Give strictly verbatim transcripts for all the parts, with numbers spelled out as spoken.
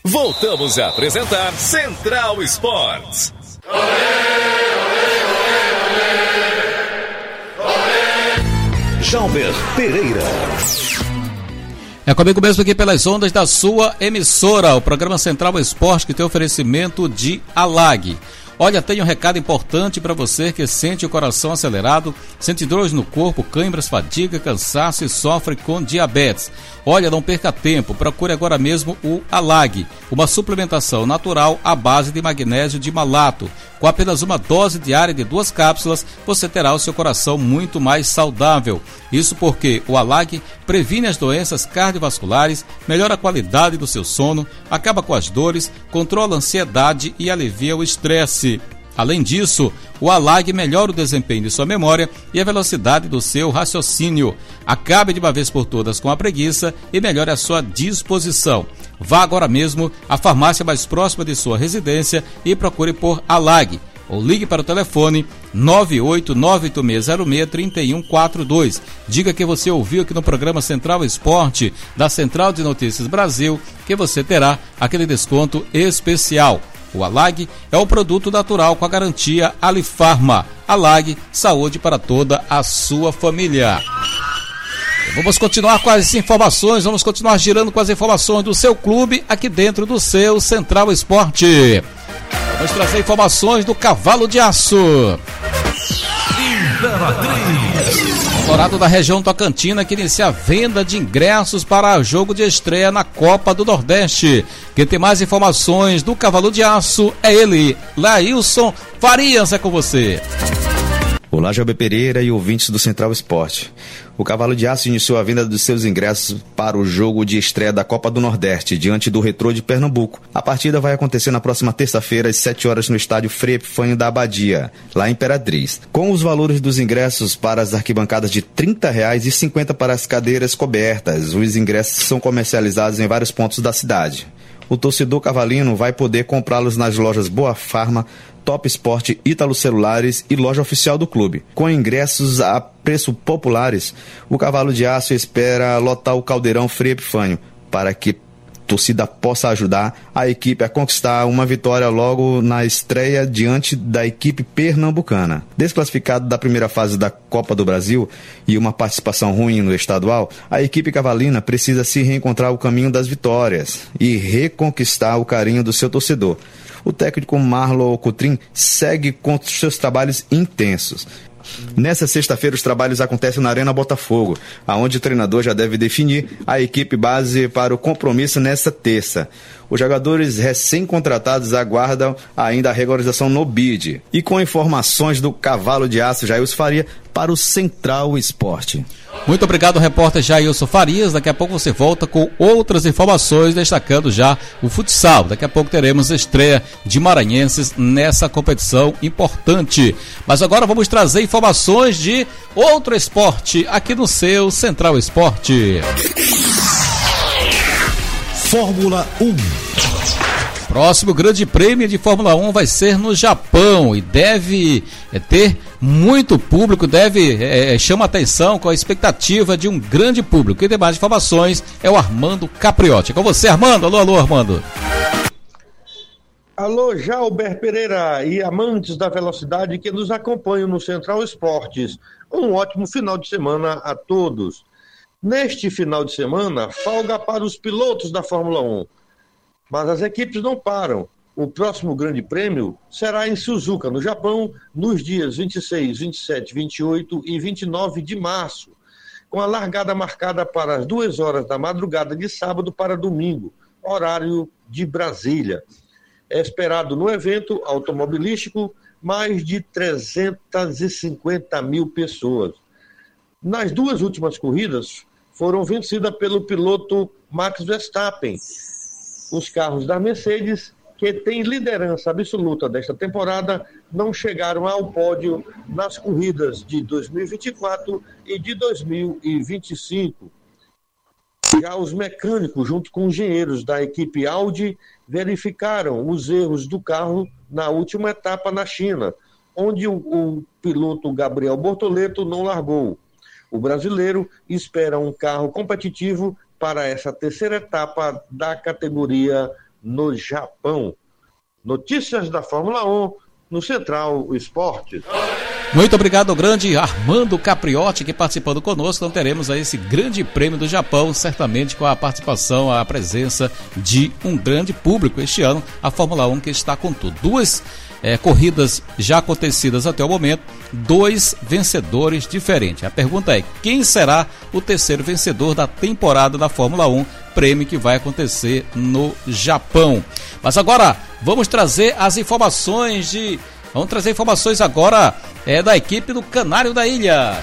Voltamos a apresentar Central Esportes. Jalber Pereira. É comigo mesmo aqui pelas ondas da sua emissora, o programa Central Esporte, que tem oferecimento de Alag. Olha, tem um recado importante para você que sente o coração acelerado, sente dores no corpo, câimbras, fadiga, cansaço e sofre com diabetes. Olha, não perca tempo, procure agora mesmo o Alag, uma suplementação natural à base de magnésio de malato. Com apenas uma dose diária de duas cápsulas, você terá o seu coração muito mais saudável. Isso porque o Alag previne as doenças cardiovasculares, melhora a qualidade do seu sono, acaba com as dores, controla a ansiedade e alivia o estresse. Além disso, o Alag melhora o desempenho de sua memória e a velocidade do seu raciocínio. Acabe de uma vez por todas com a preguiça e melhore a sua disposição. Vá agora mesmo à farmácia mais próxima de sua residência e procure por Alag. Ou ligue para o telefone nove oito nove oito seis zero seis três um quatro dois. Diga que você ouviu aqui no programa Central Esporte da Central de Notícias Brasil, que você terá aquele desconto especial. O Alag é um produto natural com a garantia Alifarma. Alag, saúde para toda a sua família. Vamos continuar com as informações, vamos continuar girando com as informações do seu clube aqui dentro do seu Central Esporte. Vamos trazer informações do Cavalo de Aço. Colorado da região Tocantina que inicia a venda de ingressos para o jogo de estreia na Copa do Nordeste. Quem tem mais informações do Cavalo de Aço é ele, Lailson Farias, é com você. Olá, Jalber Pereira e ouvintes do Central Esporte. O Cavalo de Aço iniciou a venda dos seus ingressos para o jogo de estreia da Copa do Nordeste, diante do Retrô de Pernambuco. A partida vai acontecer na próxima terça-feira, às sete horas, no estádio Frei Epifânio da Abadia, lá em Imperatriz. Com os valores dos ingressos para as arquibancadas de trinta reais e cinquenta para as cadeiras cobertas, os ingressos são comercializados em vários pontos da cidade. O torcedor cavalino vai poder comprá-los nas lojas Boa Farma, Top Sport, Ítalo Celulares e loja oficial do clube. Com ingressos a preço populares, o Cavalo de Aço espera lotar o Caldeirão Frei Epifânio para que a torcida possa ajudar a equipe a conquistar uma vitória logo na estreia diante da equipe pernambucana. Desclassificado da primeira fase da Copa do Brasil e uma participação ruim no estadual, a equipe cavalina precisa se reencontrar o caminho das vitórias e reconquistar o carinho do seu torcedor. O técnico Marlon Coutrin segue com seus trabalhos intensos. Nessa sexta-feira, os trabalhos acontecem na Arena Botafogo, aonde o treinador já deve definir a equipe base para o compromisso nesta terça. Os jogadores recém-contratados aguardam ainda a regularização no B I D. E com informações do Cavalo de Aço, Jailson Faria, para o Central Esporte. Muito obrigado, repórter Jailson Farias. Daqui a pouco você volta com outras informações, destacando já o futsal. Daqui a pouco teremos a estreia de maranhenses nessa competição importante. Mas agora vamos trazer informações de outro esporte aqui no seu Central Esporte. Fórmula um. Próximo grande prêmio de Fórmula um vai ser no Japão e deve é, ter muito público, deve é, chama atenção com a expectativa de um grande público. Quem tem mais informações é o Armando Capriotti. Com você, Armando. Alô, alô, Armando. Alô, Jalber Pereira e amantes da velocidade que nos acompanham no Central Esportes. Um ótimo final de semana a todos. Neste final de semana, folga para os pilotos da Fórmula um. Mas as equipes não param. O próximo grande prêmio será em Suzuka, no Japão, nos dias vinte e seis, vinte e sete, vinte e oito e vinte e nove de março, com a largada marcada para as duas horas da madrugada de sábado para domingo, horário de Brasília. É esperado no evento automobilístico mais de trezentas e cinquenta mil pessoas. Nas duas últimas corridas foram vencidas pelo piloto Max Verstappen. Os carros da Mercedes, que têm liderança absoluta desta temporada, não chegaram ao pódio nas corridas de dois mil e vinte e quatro e de dois mil e vinte e cinco. Já os mecânicos, junto com engenheiros da equipe Audi, verificaram os erros do carro na última etapa na China, onde o, o piloto Gabriel Bortoleto não largou. O brasileiro espera um carro competitivo para essa terceira etapa da categoria no Japão. Notícias da Fórmula um no Central Esportes. Muito obrigado ao grande Armando Capriotti que participando conosco. Então teremos aí esse grande prêmio do Japão, certamente com a participação, a presença de um grande público este ano, a Fórmula um que está com tudo. Duas é, corridas já acontecidas até o momento, dois vencedores diferentes. A pergunta é, quem será o terceiro vencedor da temporada da Fórmula um, prêmio que vai acontecer no Japão. Mas agora vamos trazer as informações de... Vamos trazer informações agora é, da equipe do Canário da Ilha.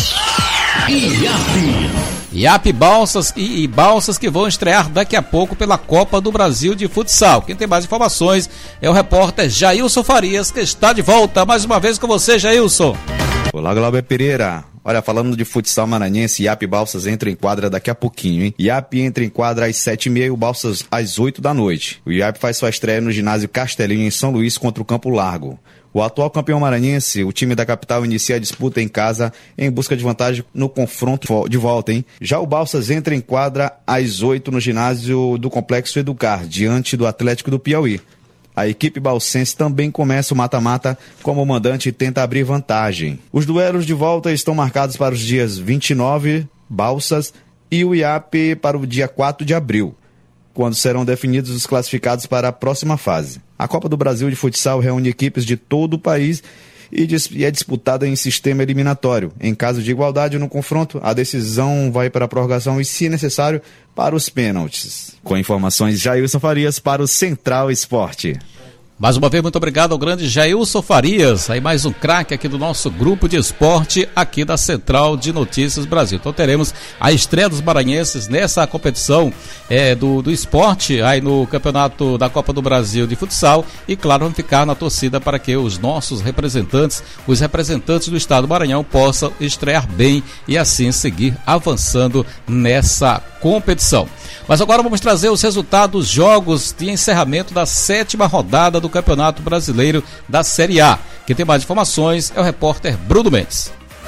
I A P. I A P Balsas e, e Balsas que vão estrear daqui a pouco pela Copa do Brasil de Futsal. Quem tem mais informações é o repórter Jailson Farias, que está de volta mais uma vez com você, Jailson. Olá, Glauber Pereira. Olha, falando de futsal maranhense, I A P Balsas entra em quadra daqui a pouquinho, hein? I A P entra em quadra às sete e meia e o Balsas às oito da noite. O I A P faz sua estreia no ginásio Castelinho, em São Luís, contra o Campo Largo. O atual campeão maranhense, o time da capital, inicia a disputa em casa em busca de vantagem no confronto de volta, hein? Já o Balsas entra em quadra às oito no ginásio do Complexo Educar, diante do Atlético do Piauí. A equipe balsense também começa o mata-mata como mandante e tenta abrir vantagem. Os duelos de volta estão marcados para os dias vinte e nove, Balsas, e o I A P para o dia quatro de abril, quando serão definidos os classificados para a próxima fase. A Copa do Brasil de Futsal reúne equipes de todo o país e é disputada em sistema eliminatório. Em caso de igualdade no confronto, a decisão vai para a prorrogação e, se necessário, para os pênaltis. Com informações, Jailson Farias para o Central Esporte. Mais uma vez, muito obrigado ao grande Jailson Farias, aí mais um craque aqui do nosso grupo de esporte aqui da Central de Notícias Brasil. Então teremos a estreia dos maranhenses nessa competição é, do, do esporte, aí no campeonato da Copa do Brasil de Futsal, e claro, vamos ficar na torcida para que os nossos representantes, os representantes do estado do Maranhão possam estrear bem e assim seguir avançando nessa competição. Mas agora vamos trazer os resultados dos jogos de encerramento da sétima rodada do Campeonato Brasileiro da Série A. Quem tem mais informações é o repórter Bruno Mendes.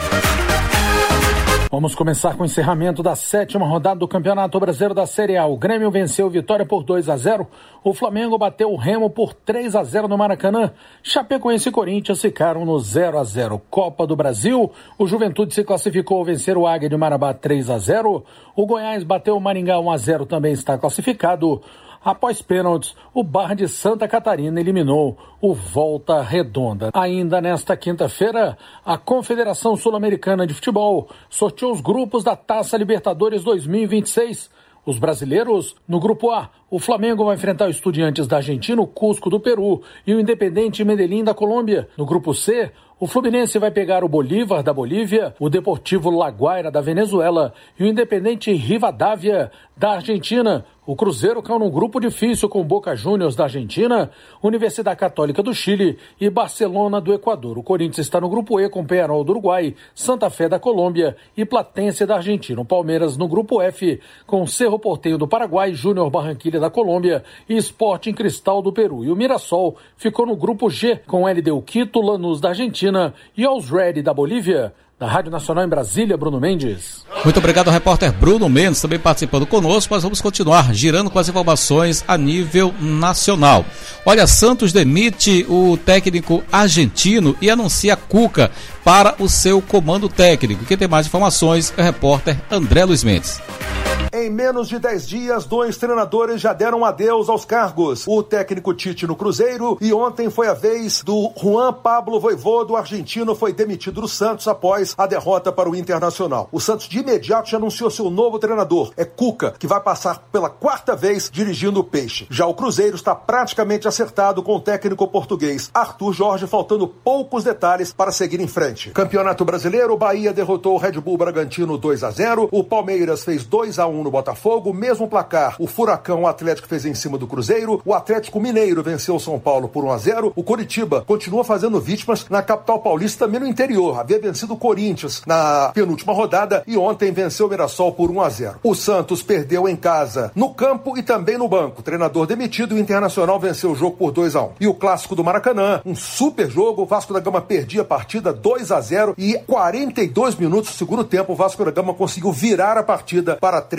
Vamos começar com o encerramento da sétima rodada do Campeonato Brasileiro da Série A. O Grêmio venceu o Vitória por dois a zero. O Flamengo bateu o Remo por três a zero no Maracanã. Chapecoense e Corinthians ficaram no zero a zero. Copa do Brasil, o Juventude se classificou ao vencer o Águia de Marabá três a zero. O Goiás bateu o Maringá um a zero, também está classificado. Após pênaltis, o Barra de Santa Catarina eliminou o Volta Redonda. Ainda nesta quinta-feira, a Confederação Sul-Americana de Futebol sorteou os grupos da Taça Libertadores dois mil e vinte e seis. Os brasileiros, no grupo A, o Flamengo vai enfrentar o Estudiantes da Argentina, o Cusco do Peru e o Independiente Medellín da Colômbia. No grupo C, o Fluminense vai pegar o Bolívar da Bolívia, o Deportivo La Guaira da Venezuela e o Independente Rivadavia da Argentina. O Cruzeiro caiu num grupo difícil com Boca Juniors da Argentina, Universidade Católica do Chile e Barcelona do Equador. O Corinthians está no grupo E com Peñarol do Uruguai, Santa Fé da Colômbia e Platense da Argentina. O Palmeiras no grupo F com Cerro Porteño do Paraguai, Júnior Barranquilla da Colômbia e Sporting Cristal do Peru. E o Mirassol ficou no grupo G com L D U Quito, Lanús da Argentina e Always Ready da Bolívia. Da Rádio Nacional em Brasília, Bruno Mendes. Muito obrigado ao repórter Bruno Mendes, também participando conosco, mas vamos continuar girando com as informações a nível nacional. Olha, Santos demite o técnico argentino e anuncia Cuca para o seu comando técnico. Quem tem mais informações é o repórter André Luiz Mendes. Em menos de dez dias, dois treinadores já deram adeus aos cargos. O técnico Tite no Cruzeiro e ontem foi a vez do Juan Pablo Voivoda, o argentino, foi demitido do Santos após a derrota para o Internacional. O Santos de imediato já anunciou seu novo treinador, é Cuca, que vai passar pela quarta vez dirigindo o Peixe. Já o Cruzeiro está praticamente acertado com o técnico português Arthur Jorge, faltando poucos detalhes para seguir em frente. Campeonato Brasileiro, o Bahia derrotou o Red Bull Bragantino dois a zero, o Palmeiras fez dois a um no Botafogo, mesmo placar, o Furacão, o Atlético fez em cima do Cruzeiro, o Atlético Mineiro venceu o São Paulo por um a zero, o Coritiba continua fazendo vítimas na capital paulista, também no interior, havia vencido o Corinthians na penúltima rodada e ontem venceu o Mirassol por um a zero. O Santos perdeu em casa, no campo e também no banco, o treinador demitido, o Internacional venceu o jogo por dois a um. E o Clássico do Maracanã, um super jogo, o Vasco da Gama perdia a partida dois a zero e quarenta e dois minutos do segundo tempo, o Vasco da Gama conseguiu virar a partida para três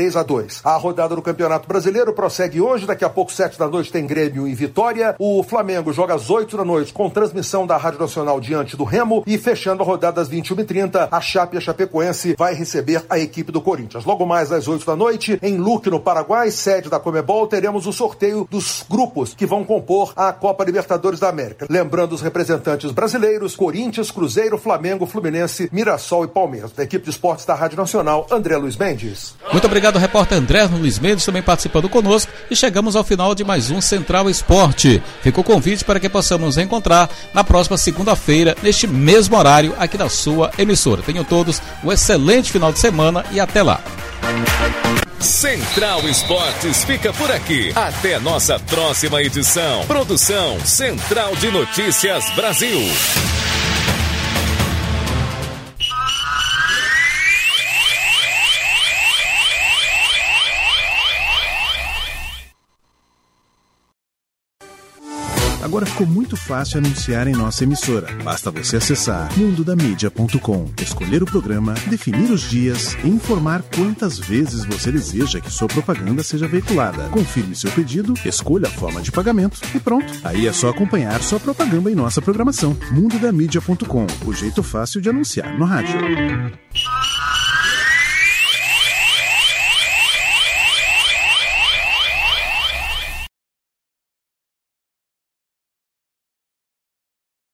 três a dois. A rodada do Campeonato Brasileiro prossegue hoje. Daqui a pouco, sete da noite, tem Grêmio e Vitória. O Flamengo joga às oito da noite com transmissão da Rádio Nacional diante do Remo. E fechando a rodada às vinte e uma e trinta, a Chape, a Chapecoense, vai receber a equipe do Corinthians. Logo mais às oito da noite, em Luque, no Paraguai, sede da Conmebol, teremos o sorteio dos grupos que vão compor a Copa Libertadores da América. Lembrando os representantes brasileiros: Corinthians, Cruzeiro, Flamengo, Fluminense, Mirassol e Palmeiras. Da equipe de esportes da Rádio Nacional, André Luiz Mendes. Muito obrigado, repórter André Luiz Mendes, também participando conosco. E chegamos ao final de mais um Central Esporte. Fica o convite para que possamos nos encontrar na próxima segunda-feira, neste mesmo horário, aqui da sua emissora. Tenham todos um excelente final de semana e até lá. Central Esportes fica por aqui. Até nossa próxima edição. Produção Central de Notícias Brasil. Agora ficou muito fácil anunciar em nossa emissora. Basta você acessar mundo da mídia ponto com, escolher o programa, definir os dias e informar quantas vezes você deseja que sua propaganda seja veiculada. Confirme seu pedido, escolha a forma de pagamento e pronto. Aí é só acompanhar sua propaganda em nossa programação. mundo da mídia ponto com, o jeito fácil de anunciar no rádio.